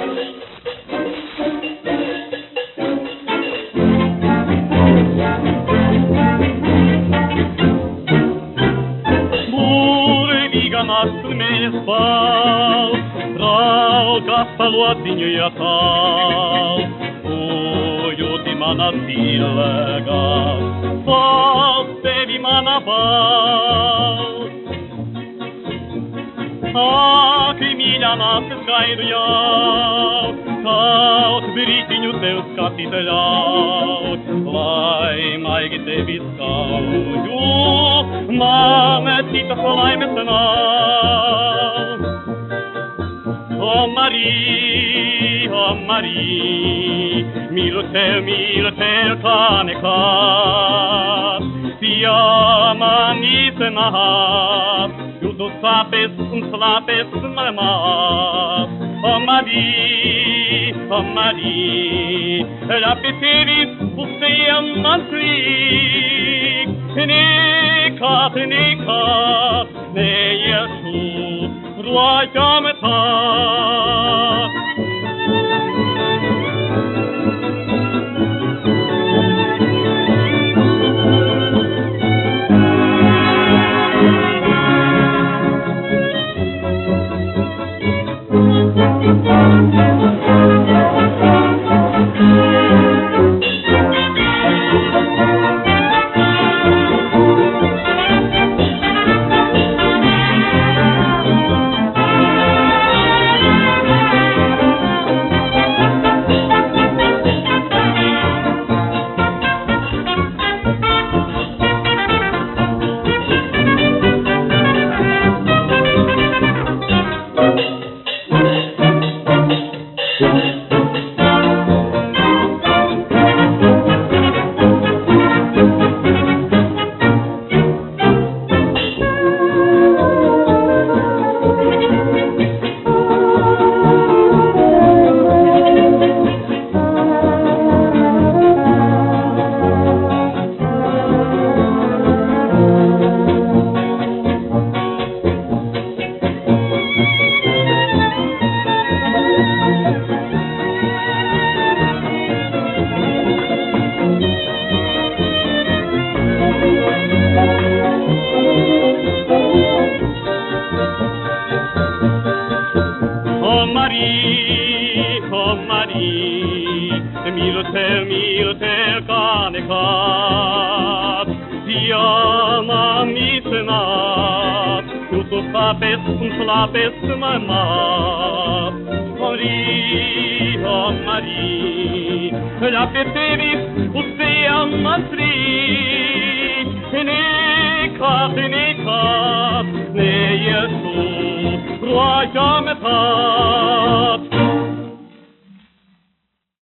Nasıl mespal, trauka saluatinju jatal, ujuti mana silega, fal tebi mana bal. Ak milja nas skaidujau, kaut britiņu tev skatiteļaut, lai maigi tevi skauju, man citas laimes nav. O Marie, mīlu tev kā nekad, mani senāt, jūtu sāpes un slāpes mamās. O Marie, ļapi tevi pusējam man slīk, nekad neiešu projām tā. Mīlu tev kā nekad, mani senāt, jūtu sāpes un slāpes mamās. O Marie, ļapi tevi pusējam man slīk, nekad neiešu projām tā.